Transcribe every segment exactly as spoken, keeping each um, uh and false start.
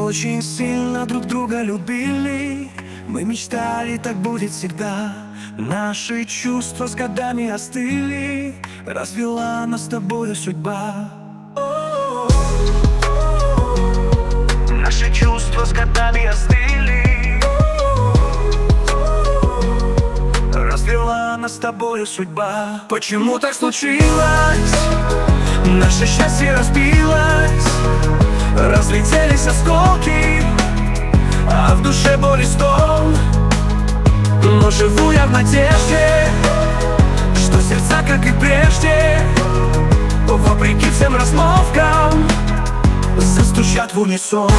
очень сильно друг друга любили. Мы мечтали, так будет всегда. Наши чувства с годами остыли. Развела нас с тобою судьба. Наши чувства с годами остыли. Развела нас с тобою судьба. Почему так случилось? Наше счастье разбилось. Разлетелись осколки, а в душе боль и стон. Но живу я в надежде, что сердца, как и прежде, вопреки всем размолвкам, застучат в унисон.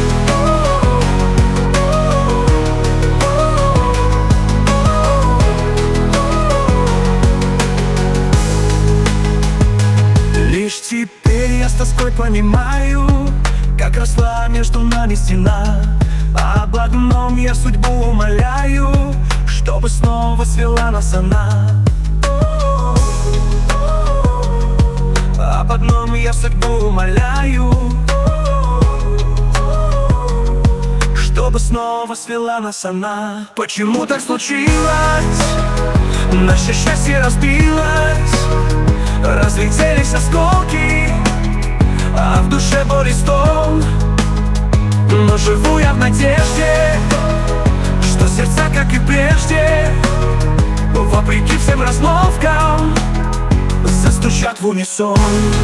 Лишь теперь я с тоской понимаю, как росла между нами стена. Об одном я судьбу умоляю, чтобы снова свела нас она. Об одном я судьбу умоляю, чтобы снова свела нас она. Почему так случилось? Наше счастье разбилось. Разлетелись осколки, а в душе боль и стон. Но живу я в надежде, что сердца, как и прежде, вопреки всем размолвкам, застучат в унисон.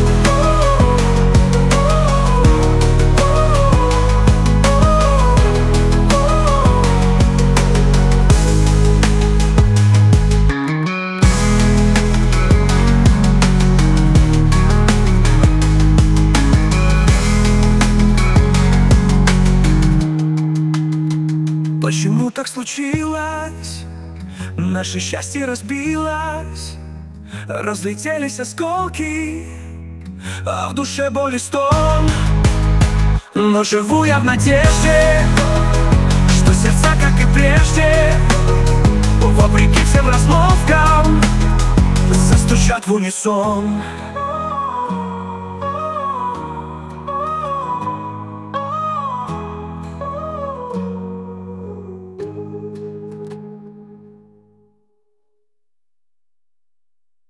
Почему так случилось? Наше счастье разбилось. Разлетелись осколки, а в душе боль и стон. Но живу я в надежде, что сердца, как и прежде, вопреки всем размолвкам, застучат в унисон.